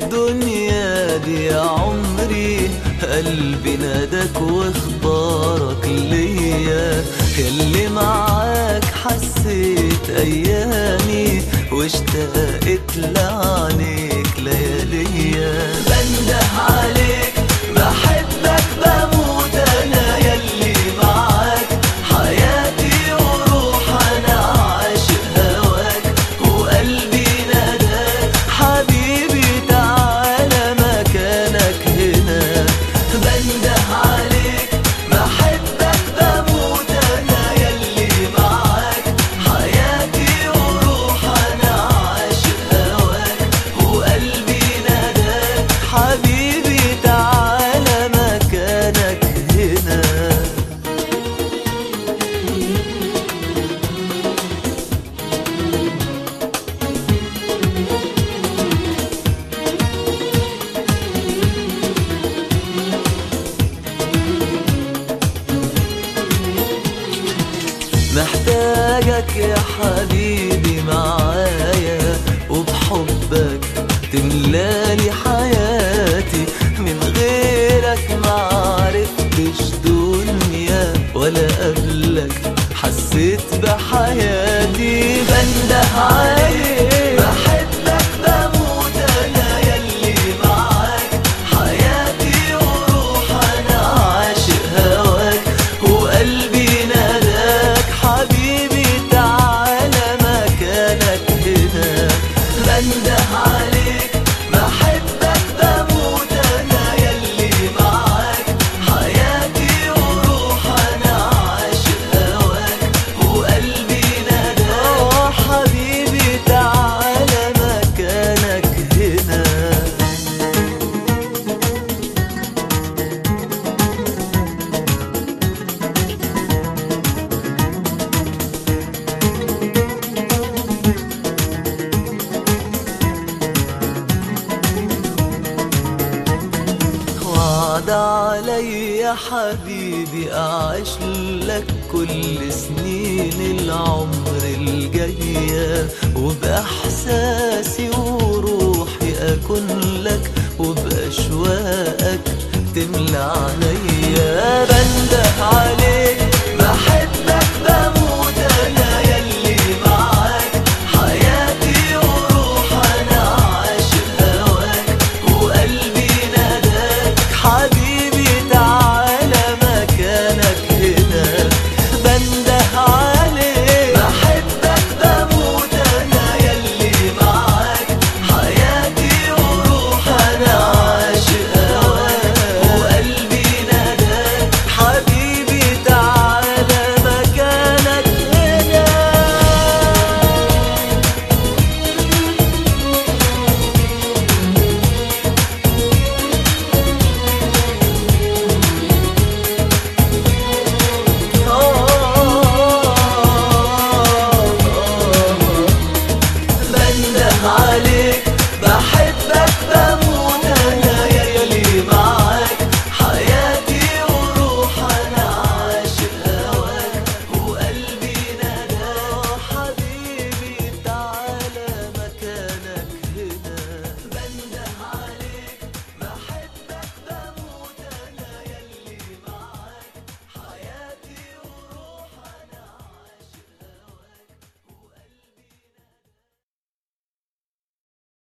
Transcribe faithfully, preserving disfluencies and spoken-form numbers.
الدنيا دي يا عمري، قلبي ناداك واختارك ليا، ياللي معاك حسيت ايامي واشتقت لعينيك لياليا. بنده عليك بحبك بموت انا، ياللي معاك حياتي وروح انا، عاشق هواك وقلبي ناداك حبيبي تعالى مكانك هنا. بنده عليك بحبك بموت انا، ياللي معاك حياتي وروح انا، عاشق هواك وقلبي ناداك حبيبي تعالى مكانك هنا. محتاجك يا حبيبي معايا، وبحبك تملالي حياتي، من غيرك معرفتش دنيا ولا قبلك حسيت بحياتي. بنده عليك بحبك بموت انا، ياللي معاك حياتي وروح انا، عاشق هواك وقلبي ناداك حبيبي تعالى مكانك هنا. بنده عليك بحبك بموت انا، ياللي معاك حياتي وروح انا، عاشق هواك وقلبي ناداك حبيبي تعالى مكانك هنا. وعد علي يا حبيبي أعيش لك كل سنين العمر الجاية، وبإحساسي وروحي أكون لك، وبأشواقك تملى عليا. بنده عليك